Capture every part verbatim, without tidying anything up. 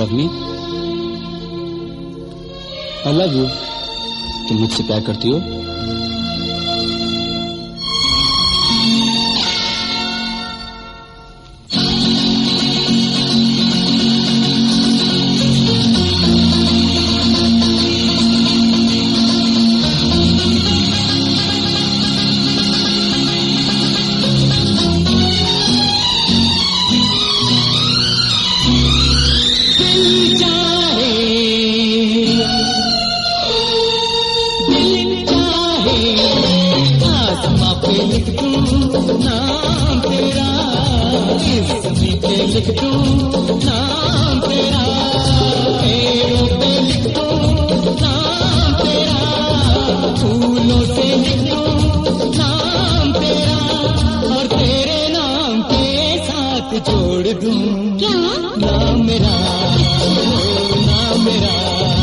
Love me? I love you. तुम मुझसे प्यार करती हो? लिख दूं नाम तेरा, पेड़ों पे लिख दूं नाम तेरा, फूलों से लिख दूं नाम तेरा, और तेरे नाम के साथ जोड़ दूं क्या नाम मेरा, नाम मेरा।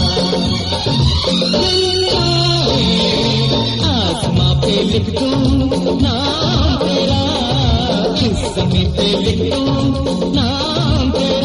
आसमां पे लिख दूं नाम तेरा, इस जमीन पे लिख दूं नाम तेरा।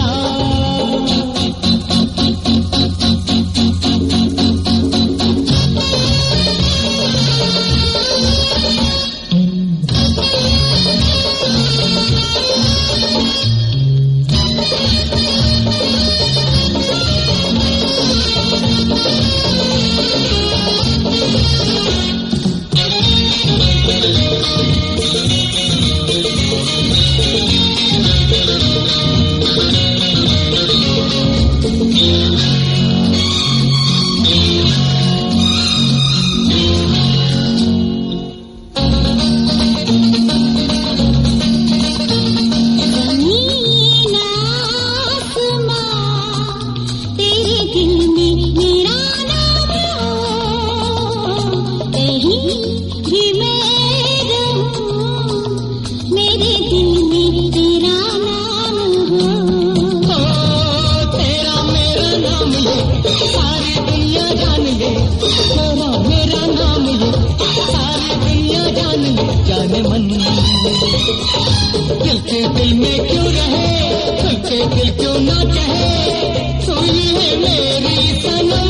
दिल के दिल में क्यों रहे, दिल के दिल क्यों ना कहे, तू ही है मेरी सनम।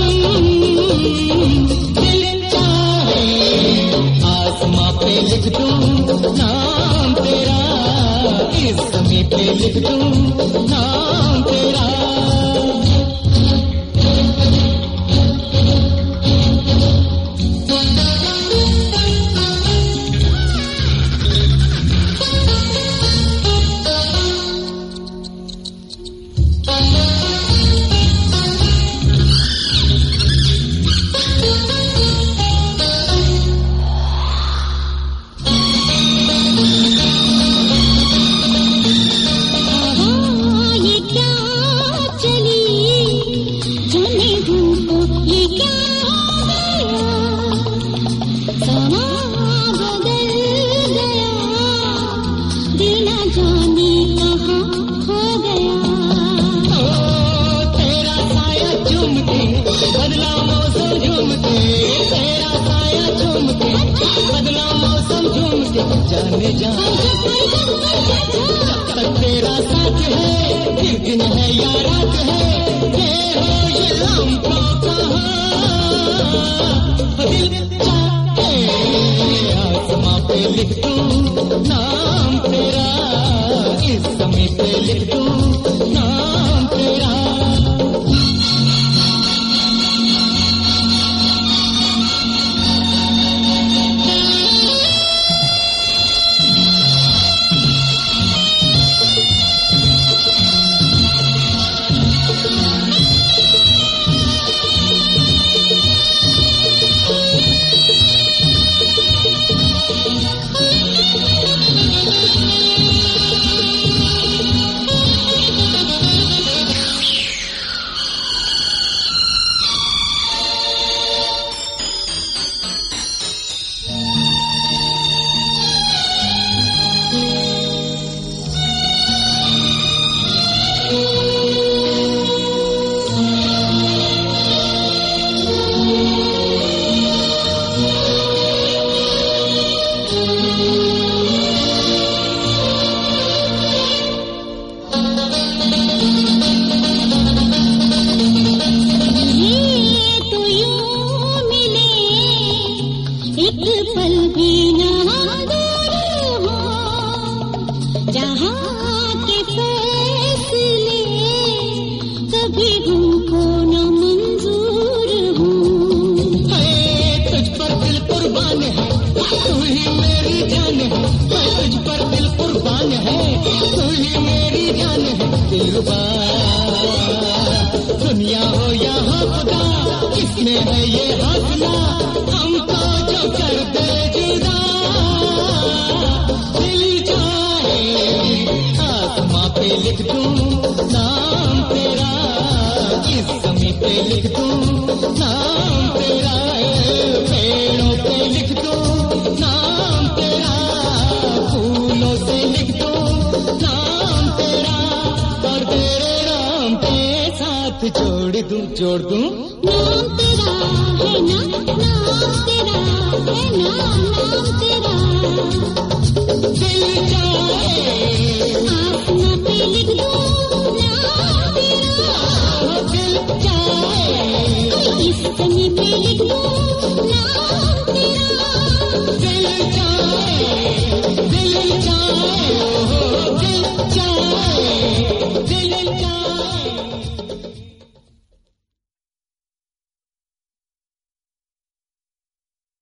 दिल चाहे आसमां पे लिख दूं नाम तेरा, इस जमीन पे लिख दूं नाम तेरा। बदला मौसम झूमते, तेरा साया झूमते, बदला मौसम झूमते, जाने जा जब तक तेरा साथ है, फिर दिन है या रात है, ये हो ये हमको कहाँ। दिल चाहे आसमां पे लिख दूं नाम तेरा, इस समय पे लिख दूं नाम तेरा। Thank you. पल भी ना दूर हो, जहाँ के फैसले कभी हमको न मंजूर हो। तुझ पर दिल कुर्बान है, तू ही मेरी जान है। तुझ पर दिल कुर्बान है, तू ही मेरी जान है। दिलरुबा दुनिया हो यहाँ खुदा, किसमें है ये हौसला हमको जो कर दे जुदा। दिल चाहे आसमां पे लिख दूं नाम तेरा, इस ज़मीं पे लिख दूं नाम तेरा, पेड़ों पे लिख दूं नाम तेरा, फूलों से लिख दूं नाम तेरा, और तेरे नाम पे साथ जोड़ दूं जोड़ दूं।